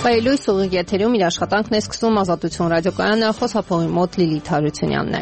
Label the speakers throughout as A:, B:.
A: Լույս ուղիղ եթերում իր աշխատանքն է սկսում Ազատություն ռադիոկայանը, խոսափողի մոտ Լիլիթ Հարությունյանն է։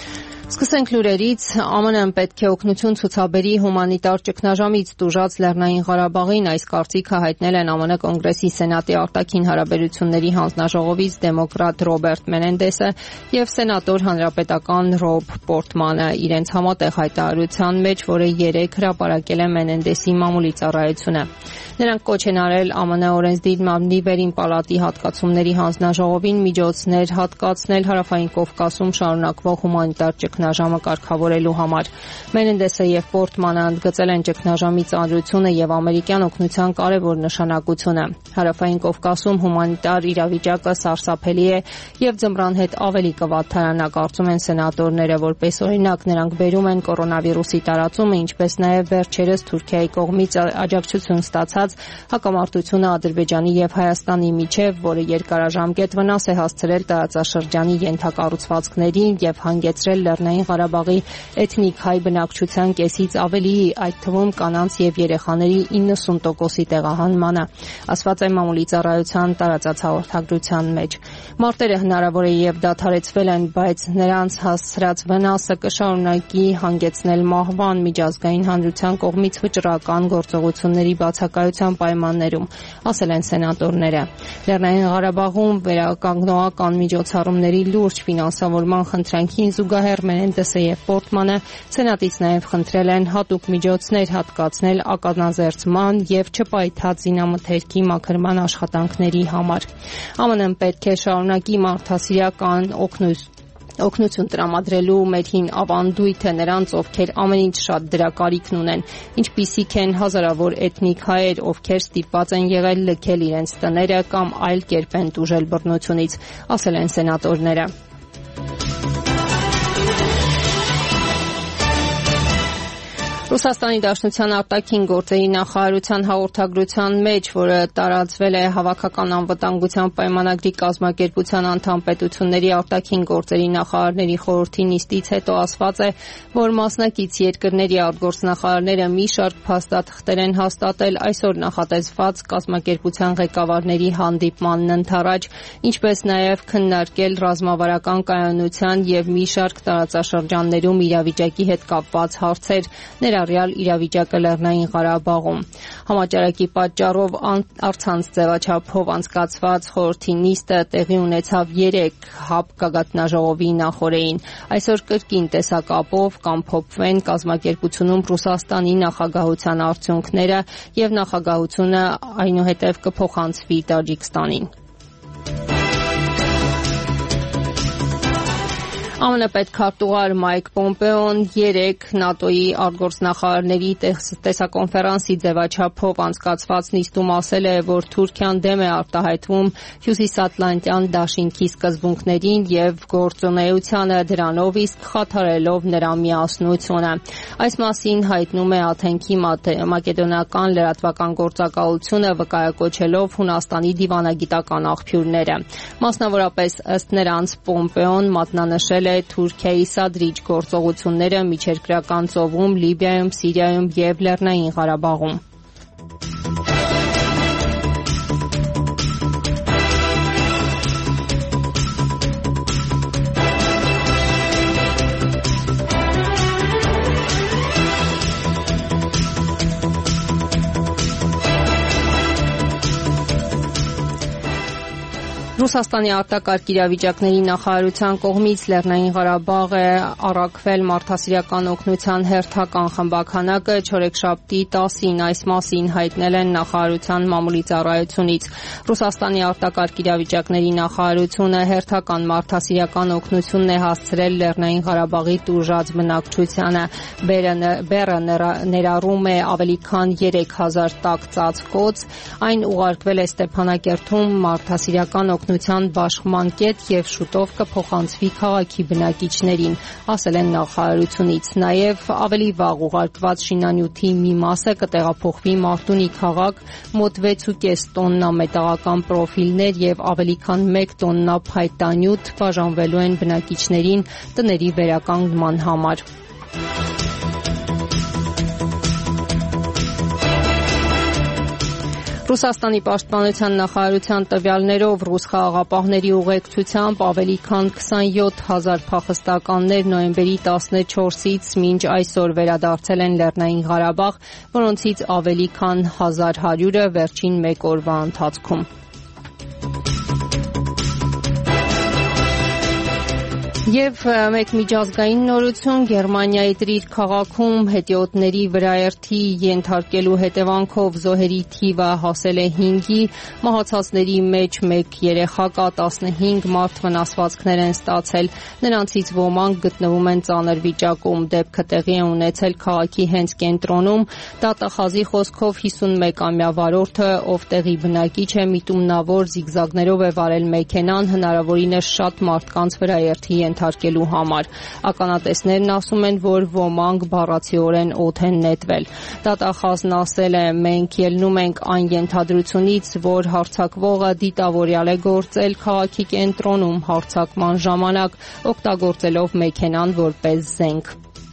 A: Սկսենք լուրերից։ ԱՄՆ-ն պետք է օգնություն ցուցաբերի հումանիտար ճգնաժամից տուժած Լեռնային Ղարաբաղին, այս կարծիքը հայտնել են ԱՄՆ Կոնգրեսի Սենատի արտաքին հարաբերությունների հանձնաժողովից դեմոկրատ Ռոբերտ Մենենդեսը եւ սենատոր հանրապետական Ռոբ Պորտմանը իրենց համատեղ հայտարարության մեջ, որը 3 հրապարակել է Մենենդեսի մամուլի ծառայությունը։ Նրանք կոչ են արել ԱՄՆ օրենսդիր մամլի վերին պալատի հատկացումների հանձնաժողովին միջոցներ հատկացնել Հարավային Կովկասում շարունակվող հումանիտար ճգնաժամը կարգավորելու համար։ Մենենդեսը եւ Պորտմանը ընդգծել են ճգնաժամի ծանրությունը եւ ամերիկյան օգնության կարեւոր նշանակությունը։ Հարավային Կովկասում հումանիտար իրավիճակը սարսափելի է եւ ձմռան հետ ավելի կվատթարանա, կարծում են սենատորները, որպես օրինակ նրանք բերում են կորոնավիրուսի տարածումը, ինչպես նաեւ վերջերս Թուրքիայի կողմից աջակցություն ստացած հակամարտությունը Ադրբեջանի եւ Հայաստանի միջև, որը երկարաժամկետ վնաս է հասցրել տարածաշրջանի ենթակառուցվածքներին եւ հանգեցրել Լեռնային Ղարաբաղի էթնիկ հայ բնակչության կեսից ավելիի, այդ թվում կանանց եւ երեխաների 90%-ի տեղահանմանը, ասված է մամուլի ծառայության տարածած հաղորդագրության մեջ։ Մարտերը հնարավոր է եւ դադարեցվել են, բայց նրանց հասցրած վնասը կշարունակի հանգեցնել մահվան, միջազգային հանրության կողմից վճռական գործողությունների բացակայության պայմաններում, ասել են սենատորները։ Լեռնային Ղարաբաղում վերականգնողական միջոցառումների լուրջ ֆինանսավորման խնդրանքին զուգահեռ Մենենդեսը եւ Պորտմանը սենատից նաեւ խնդրել են հատուկ միջոցներ հատկացնել ականազերծման եւ չպայթած զինամթերքի մաքրման աշխատանքների համար։ ԱՄՆ-ն պետք է շարունակի մարդասիրական օգնություն տրամադրելու մեր հին ավանդույթը նրանց, ովքեր ամեն ինչ շատ դրա կարիքն ունեն, ինչպիսիք են հազարավոր էթնիկ հայեր, ովքեր ստիպված են եղել լքել իրենց տները կամ այլ կերպ են տուժել բռնությունից, ասել են սենատորները։ Ռուսաստանի Դաշնության արտաքին գործերի նախարարության հաղորդագրության մեջ, որը տարածվել է Հավաքական անվտանգության պայմանագրի կազմակերպության անդամ պետությունների արտաքին գործերի նախարարների խորհրդի նիստից հետո ասված է, որ մասնակից երկրների արտգործնախարարները մի շարք փաստաթղթեր են հաստատել այսօր նախատեսված կազմակերպության ղեկավարների հանդիպմանն ընդառաջ, ինչպես նաև քննարկել ռազմավարական կայունության եւ մի շարք տարածաշրջաններում իրավիճակի հետ կապված հարցեր, ներառյալ իրավիճակը Լեռնային Ղարաբաղում։ Համաճարակի պատճառով առցանց ձևաչափով անցկացված խորհրդի նիստը տեղի ունեցավ 3 ՀԱՊ գագաթնաժողովի նախօրեին։ Այսօր կրկին տեսակապով կամփոփվեն կազմակերպությունում Ռուսաստանի նախագահության արդյունքները եւ նախագահությունը այնուհետեւ կփոխանցվի Տաջիկստանին։ ԱՄՆ պետքարտուղար Մայք Պոմպեոն 3 ՆԱՏՕ-ի արտգործնախարարների տեսակոնֆերանսի ձևաչափով անցկացված նիստում ասել է, որ Թուրքիան դեմ է արտահայտվում Հյուսիսատլանտյան դաշինքի սկզբունքներին եւ գործունեությանը դրանով, իսկ խաթարելով նրա միասնությունը։ Այս մասին հայտնում է Աթենքի մակեդոնական լրատվական գործակալությունը, վկայակոչելով Հունաստանի դիվանագիտական աղբյուրները։ Մասնավորապես ըստ նրանց Պոմպեոն մատնանշել Թուրքիայի սադրիչ գործողությունները Միջերկրական ծովում, Լիբիայում, Սիրիայում եւ Լեռնային Ղարաբաղում։ Ռուսաստանի արտակարգ իրավիճակների նախարարության կողմից Լեռնային Ղարաբաղը առաքվել մարդասիրական օգնության հերթական խմբականակը չորեքշաբթի 10-ին այս մասին հայտնել են նախարարության մամուլի ծառայությունից։ Ռուսաստանի արտակարգ իրավիճակների նախարարությունը հերթական մարդասիրական օգնությունն է հասցրել Լեռնային Ղարաբաղի տուժած բնակչությանը։ Բեռը ներառում է ավելի քան 3000 տաք ծածկոց։ Այն ուղարկվել է Ստեփանակերտում մարդասիրական օգնության բաշխման կետ եւ շուտով կփոխանցվի քաղաքի բնակիչներին, ասել են նախարարությունից։ Նաեւ ավելի վաղ ուղարկված շինանյութի մի մասը կտեղափոխվի Մարտունի քաղաք, մոտ 6.5 տոննա մետաղական պրոֆիլներ եւ ավելի քան 1 տոննա փայտանյութ բաժանվելու են բնակիչներին տների վերականգնման համար։ Ռուսաստանի պաշտպանության նախարարության տվյալներով ռուս խաղաղապահների ուղեկցությամբ ավելի քան 27,000 փախստականներ նոյեմբերի 14-ից մինչ այսօր վերադարձել են Լեռնային Ղարաբաղ, որոնցից ավելի քան 1100-ը վերջին մեկ օրվա ընթացքում։ Եվ մեկ միջազգային նորություն, Գերմանիայի Տրիր քաղաքում հետիոտների վրաերթի ենթարկելու հետևանքով զոհերի թիվը հասել է 5-ի, մահացածների մեջ 1 երեխա կա, 15 մարդ վնասվածքներ են ստացել, նրանցից ոմանք գտնվում են ծանր վիճակում, դեպքը տեղի է ունեցել քաղաքի հենց կենտրոնում, դատախազի խոսքով 51-ամյա վարորդը, ով տեղի բնակիչ է, միտումնավոր զիգզագներով է վարել մեքենան, հնարավորինս շատ մարդկանց վրաերթի ենթարկելու համար։ Ականատեսներն ասում են, որ ոմանք բառացիորեն օդ են նետվել։ Դատախազն ասել է, մենք ելնում ենք այն ենթադրությունից, որ հարձակվողը դիտավորյալ է գործել քաղաքի կենտրոնում հարձակման ժամանակ, օգտագործելով մեքենան որպես զենք։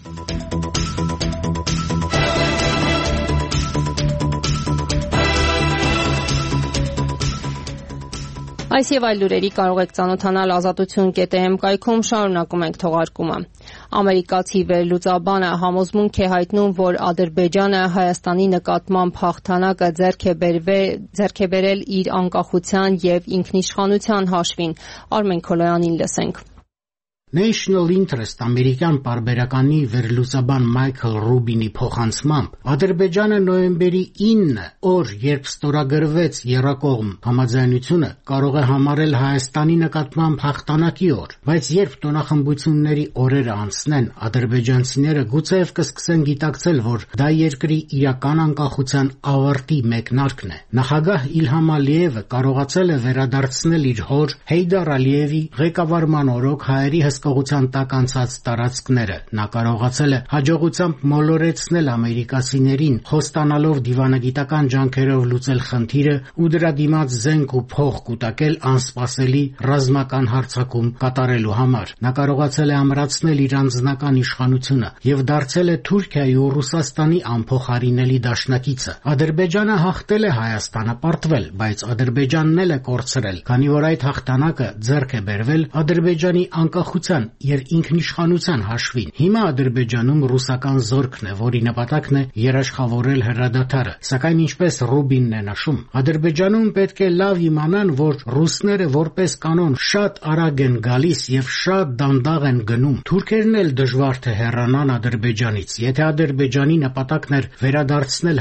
A: Այս եւ այլ լուրերի կարող եք ծանոթանալ ազատություն.am կայքում, շարունակում ենք թողարկումը։ Ամերիկացի վերլուծաբանը համոզմունք է հայտնում, որ Ադրբեջանը Հայաստանի նկատմամբ հաղթանակը ձեռք է բերել իր անկախության եւ ինքնիշխանության հաշվին։ Արմեն Քոլոյանին լսենք։
B: National Interest ամերիկյան պարբերականի վերլուծաբան Մայքլ Ռուբինի փոխանցմամբ Ադրբեջանը նոյեմբերի 9 օր, երբ ստորագրվեց եռակողմ համաձայնությունը, կարող է համարել Հայաստանի նկատմամբ հաղթանակի օր, բայց երբ տոնախմբությունների օրերը անցնեն, ադրբեջանցիները գուցեև կսկսեն գիտակցել, որ դա երկրի իրական անկախության ավարտի մեկնարկն է։ Նախագահ Իլհամ Ալիևը կարողացել է վերադարձնել իր հոր Հեյդար Ալիևի ղեկավարման օրոք հայերի հսկողության տակ անցած տարածքները։ Նա կարողացել է հաջողությամբ մոլորեցնել ամերիկացիներին, խոստանալով դիվանագիտական ջանքերով լուծել խնդիրը ու դրա դիմաց զենք ու փող կուտակել անսպասելի ռազմական հարձակում կատարելու համար։ Նա կարողացել է ամրացնել իր անձնական իշխանությունը եւ դարձել է Թուրքիայի ու Ռուսաստանի անփոխարինելի դաշնակիցը։ Ադրբեջանը հաղթել է Հայաստանը պարտվել, բայց Ադրբեջանն էլ է կորցրել, քանի որ այդ հաղթանակը ձեռք է բերվել Ադրբեջանի անկախության եւ ինքնիշխանության հաշվին։ Հիմա Ադրբեջանում ռուսական զորքն է, որի նպատակն է երաշխավորել հրադադարը։ Սակայն ինչպես Ռուբինն է նշում, Ադրբեջանում պետք է լավ իմանան, որ ռուսները որպես կանոն շատ արագ են գալիս եւ շատ դանդաղ են գնում։ Թուրքերն էլ դժվար թե հեռանան Ադրբեջանից։ Եթե Ադրբեջանի նպատակն էր վերադարձնել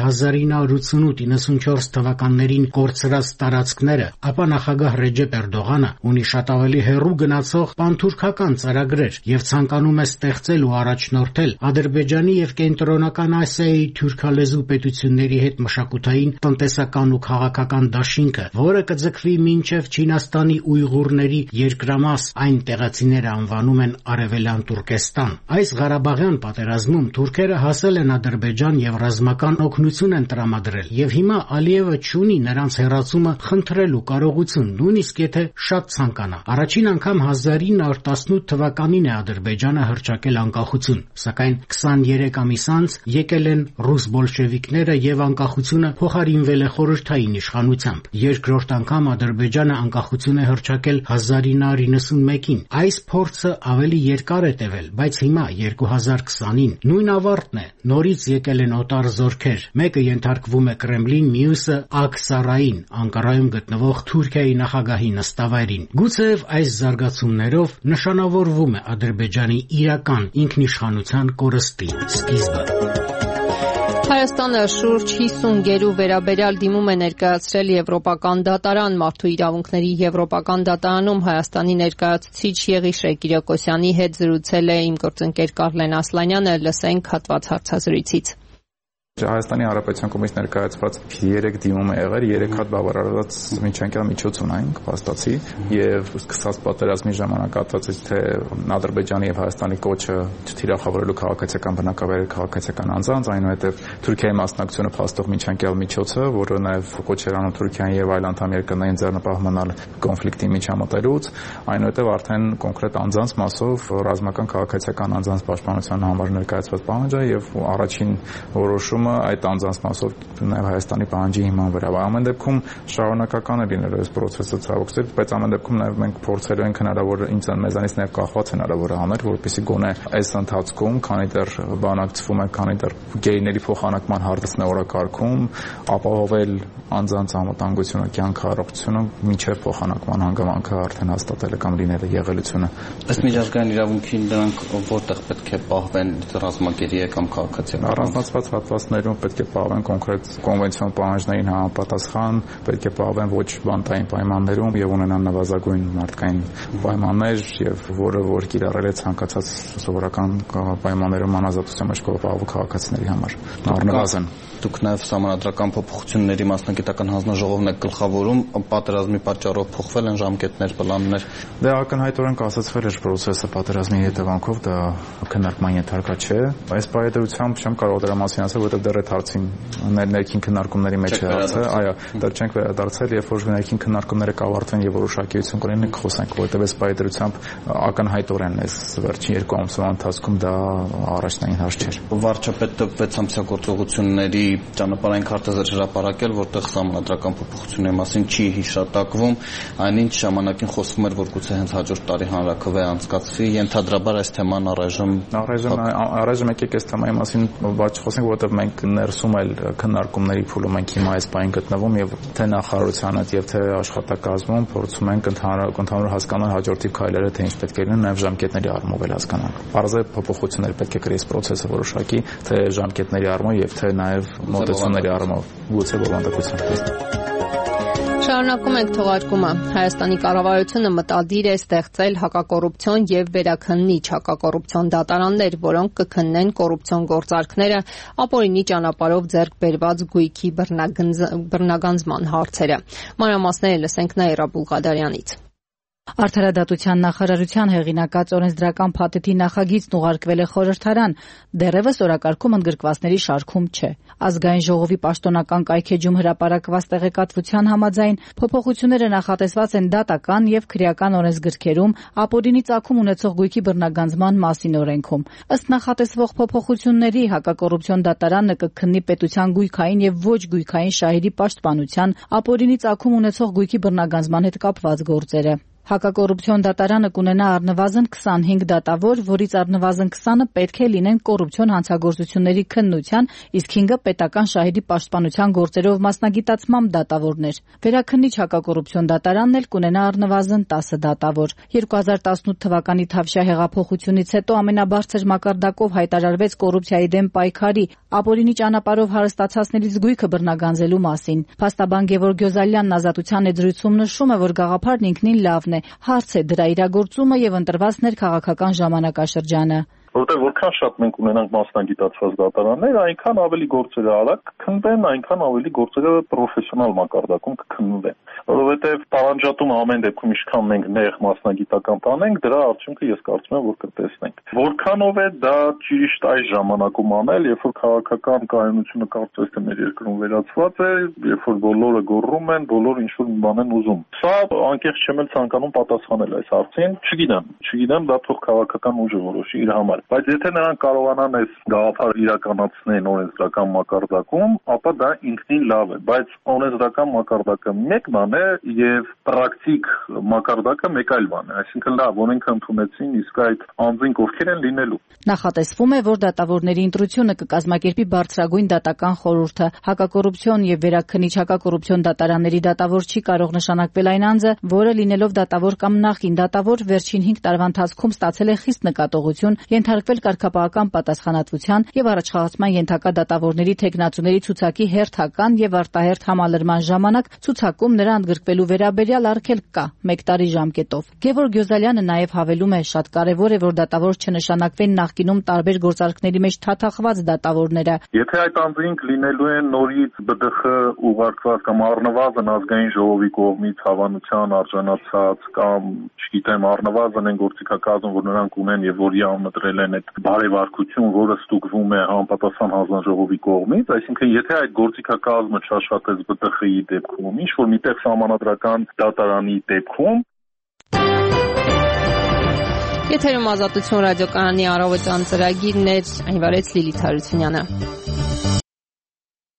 B: 1988-94 թվականներին կորցրած տարածքները, ապա նախագահ Ռեջեփ Էրդողանը ունի շատ ավելի հեռու գնացող պանթուրքական ծրագրեր եւ ցանկանում է ստեղծել ու առաջնորդել Ադրբեջանի եւ Կենտրոնական Ասիայի թուրքալեզու պետությունների հետ մշակութային, տնտեսական ու քաղաքական դաշինքը, որը կձգվի մինչեւ Չինաստանի ուйղուրների երկրամաս, այն տեղացիները անվանում են Արևելյան Թուրքեստան։ Այս Ղարաբաղյան պատերազմում թուրքերը հասել են Ադրբեջան եւ ռազմական օգնություն են տրամադրել եւ հիմա Ալիևը չունի նրանց հեռացումը խնդրելու կարողություն, նույնիսկ եթե շատ ցանկանա։ Առաջին անգամ 1918 թվականին է Ադրբեջանը հռչակել անկախություն, սակայն 23 ամիս անց եկել են ռուս բոլշևիկները եւ անկախությունը փոխարինվել է խորհրդային իշխանությամբ։ Երկրորդ անգամ Ադրբեջանը անկախություն է հռչակել 1991-ին։ Այս փորձը ավելի երկար է տևել, բայց հիմա 2020-ին նույն ավարտն է։ Նորից եկել են օտար զորքեր։ Մեկը ենթարկվում է Կրեմլին, մյուսը Աքսարային, Անկարայում գտնվող Թուրքիայի նախագահի նստավայրին։ Գուցեև այս զարգացումներով նշանավորվում է Ադրբեջանի իրական ինքնիշխանության կորստի սկիզբը։
A: Հայաստանը շուրջ 50 գերու վերաբերյալ դիմում է ներկայացրել Եվրոպական դատարան։ Մարդու իրավունքների Եվրոպական դատարանում Հայաստանի ներկայացուցիչ Եղիշե Կիրակոսյանի հետ զրուցել է իմ գործընկեր Կարլեն Ասլանյանը, լսենք հատված հարցազրույցից։
C: Հայաստանի Հանրապետության կողմից ներկայացված 3 դիմում է եղել, 3 հատ բավարարված միջանկյալ միջոց ունենք, փաստացի, եւ սկսած պատերազմի ժամանակ արտացից թե Ադրբեջանի եւ Հայաստանի կոչը չթիրախավորելու քաղաքացիական բնակավայրի քաղաքացիական անձանց, այնուհետեւ Թուրքիայի մասնակցությունը փաստող միջանկյալ միջոցը, որը նաեւ կոչ էր անում Թուրքիան եւ այլ անդամ երկրներին ձեռնպահ մնալ կոնֆլիկտի միջամտելուց, այնուհետեւ արդեն կոնկրետ անձանց մասով ռազմական քաղաքացիական անձանց պաշտպանության համար ներկայացված պահանջը եւ առաջին որոշում կազմակերպությունը այդ անձանց մասով նաև Հայաստանի պահանջի հիման վրա։ Ամեն դեպքում շարունակական է լինելու այս process-ը ցավոք սերտ, բայց ամեն դեպքում նաև մենք փորձելու ենք հնարավոր մեզանից նաև կախված հնարավոր անել, որպեսզի գոնե այս ընթացքում, քանի դեռ բանակցվում է, քանի դեռ գեյների փոխանակման հարցն է օրակարգում, ապահովել անձանց անվտանգությունը, կյանքը, առողջությունը մինչև փոխանակման հանգամանքը արդեն հաստատել է կամ լինել է եղելությունը։
D: Ըստ միջազգային իրավունքի դրանք որտեղ պետք է պահվեն ռազմագերի կամ քաղաքացիական
C: առանձնացված հատվածներում պետք է պահվեն կոնկրետ կոնվենցիոն պահանջներին համապատասխան, պետք է պահվեն ոչ բանտային պայմաններում եւ ունենան նվազագույն մարդկային պայմաններ եւ որ կիրառել է ցանկացած սովորական պայմաններում անազատության մեջ պահվող քաղաքացիների համար։ Առնվազն
D: դուք նաև սահմանադրական փոփոխությունների մասնագիտական հանձնաժողովն եք գլխավորում, պատերազմի պատճառով փոխվել են ժամկետներ, պլաններ։
C: Դա ակնհայտորեն կասեցվել էր process-ը պատերազմի հետևանքով, դա քննարկման ենթարկա չէ։ Այս պայմանությամբ չեմ կարող դրա մասին ասել, որովհետև դեռ այդ հարցին ներքին քննարկումների մեջ է հարցը, այո, դեռ չենք վերադարձել, երբ որ ներքին քննարկումները կավարտվեն եւ որոշակիություն կունենան, խոսենք, որովհետև այս պայմանությամբ ակնհայտորեն այս վերջին 2 ամսվա ընթացքում դա առաջնային հարց չէր։
D: Վարչապետը 6 ամսյա գործողությունների ճանապարհային քարտեզը հրապարակել, որտեղ սահմանադրական փոփոխությունների մասին չի հիշատակվում, այնինչ ժամանակին խոսվում էր, որ գուցե հենց հաջորդ տարի հանրաքվե անցկացվի, ենթադրաբար այս թեման առայժմ եկեք այս թեմայի մասին բաց խոսենք, որովհետև մենք ներսում էլ քննարկումների փուլում ենք հիմա այս պահին գտնվում եւ թե նախարարությանը եւ թե աշխատակազմում փորձում ենք ընդհանուր հասկանալ հաջորդի քայլերը, թե ինչ պետք է լինի, նաեւ ժամկետների առումով էլ հասկանանք։ Բարձր փոփոխություններ պետք է կրի այս process-ը որոշակի, թե ժամկետների առումով եւ թե նաեւ մոտեցումների առումով գուցե բովանդակություն։
A: Շարունակում ենք թողարկումը։ Հայաստանի կառավարությունը մտադիր է ստեղծել հակակոռուպցիոն եւ վերաքննիչ հակակոռուպցիոն դատարաններ, որոնք կքննեն կոռուպցիոն գործարքները, ապօրինի ճանապարհով ձեռք բերված գույքի բռնագանձման հարցերը։ Մանրամասները լսենք Նաիրա Բուլղադարյանից։
E: Արդարադատության նախարարության հեղինակած օրենսդրական փաթեթի նախագիծն ուղարկվել է խորհրդարան, դեռևս օրակարգում ընդգրկվածների շարքում չէ։ Ազգային ժողովի պաշտոնական կայքեջում հրապարակված տեղեկատվության համաձայն փոփոխությունները նախատեսված են դատական եւ քրեական օրենսգրքերում, ապօրինի ծագում ունեցող գույքի բռնագանձման մասին օրենքում։ Ըստ նախատեսվող փոփոխությունների հակակոռուպցիոն դատարանը կքննի պետության գույքային եւ ոչ գույքային շահերի պաշտպանության, ապօրինի ծագում ունեցող գույքի բռնագանձման հետ կապված գործերը։ Հակակոռուպցիոն դատարանը կունենա առնվազն 25 դատավոր, որից առնվազն 20-ը պետք է լինեն կոռուպցիոն հանցագործությունների քննության, իսկ 5-ը պետական շահերի պաշտպանության գործերով մասնագիտացմամբ դատավորներ։ Վերաքննիչ հակակոռուպցիոն դատարանն էլ կունենա առնվազն 10 դատավոր։ 2018 թվականի Թավշյա հեղափոխությունից հետո ամենաբարձր մակարդակով հայտարարվեց կոռուպցիայի դեմ պայքարի, ապօրինի ճանապարհով հարստացածներից գույքը բռնագանձելու մասին։ Փաստաբան Գևորգ Գյոզալյանն Ազատության եզրույցում նշում է, որ գաղափարն ինքնին լավն է, հարց է դրա իրագործումը եւ ընտրված ներքաղաքական ժամանակաշրջանը։
F: Որտեղ որքան շատ մենք ունենանք մասնագիտացված դատարաններ, այնքան ավելի գործերը արագ կքննվեն, այնքան ավելի գործերը պրոֆեսիոնալ մակարդակում կքննվեն։ Որովհետև տարանջատում ամեն դեպքում ինչքան մենք նեղ մասնագիտական տանենք, դրա արդյունքը ես կարծում եմ, որ կտեսնենք։ Որքանով է դա ճիշտ այս ժամանակում անել, երբ որ քաղաքական կայունությունը կարծես թե մեր երկրում վերացված է, երբ որ բոլորը գոռում են, բոլորը ինչ-որ մի բան են ուզում։ Սա անկեղծ չեմ էլ ցանկանում պատասխանել այս հարցին, չգիտեմ, դա թող քաղաքական ուժը որոշի իր համար։ Բայց եթե նրանք կարողանան այս գաղափարը իրականացնեն օրենսդրական մակարդակում, ապա դա ինքնին լավ է, բայց օրենսդրական մակարդակը մեկ բան է եւ պրակտիկ մակարդակը մեկ այլ բան է, այսինքն լավ, օրենքը ընդունեցին, իսկ այդ անձինք ովքեր են լինելու։
E: Նախատեսվում է, որ դատավորների ընտրությունը կկազմակերպի բարձրագույն դատական խորհուրդը։ Հակակոռուպցիոն եւ վերաքննիչ հակակոռուպցիոն դատարանների դատավոր չի կարող նշանակվել այն անձը, որը լինելով դատավոր կամ նախին դատավոր վերջին 5 տարվա ընթացքում ստացել է խիստ նկատողություն, ենթարկվել կարգապահական պատասխանատվության եւ առաջխաղացման ենթակա դատավորների թեկնածուների ցուցակի հերթական եւ արտահերթ համալրման ժամանակ ցուցակում նրա ընդգրկվելու վերաբերյալ արգելք կա 1 տարի ժամկետով։ Գևորգ Գյոզալյանը նաեւ հավելում է, շատ կարեւոր է, որ դատավոր չնշանակվեն նախկինում տարբեր գործարքների մեջ թաթախված դատավորները։
F: Եթե այդ անձինք լինելու են նորից ԲԴԽ ուղարկված կամ առնվազն ազգային ժողովի կողմից հավանության արժանացած կամ, չգիտեմ, առնվազն են գործիքակազմ, որ նրանք ունեն եւ որի անմտրել են այդ բարեվարկություն, որը ստուգվում է համապատասխան հանձնաժողովի կողմից, այսինքն եթե այդ գործիքակազմը չաշխատեց ԲՏԽ-ի դեպքում, ինչ որ միտեղ սահմանադրական դատարանի դեպքում։
A: Եթերում Ազատություն ռադիոկայանի առավոտյան ծրագիրն էր, այն վարեց Լիլիթ Հարությունյանը։